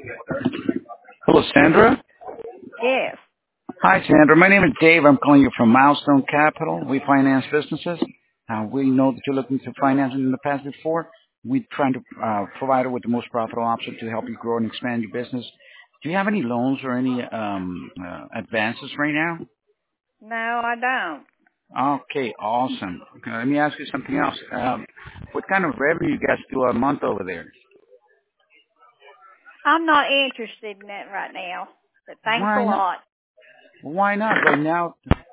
Hello, Sandra. Yes. Hi, Sandra. My name is Dave. I'm calling you from Milestone Capital. We finance businesses. We know that you're looking to finance in the past before. We're trying to provide you with the most profitable option to help you grow and expand your business. Do you have any loans or any advances right now? No, I don't. Okay, awesome. Okay, let me ask you something else. What kind of revenue you guys do a month over there? I'm not interested in that right now. But thanks a Why not? lot. Why not? Right now,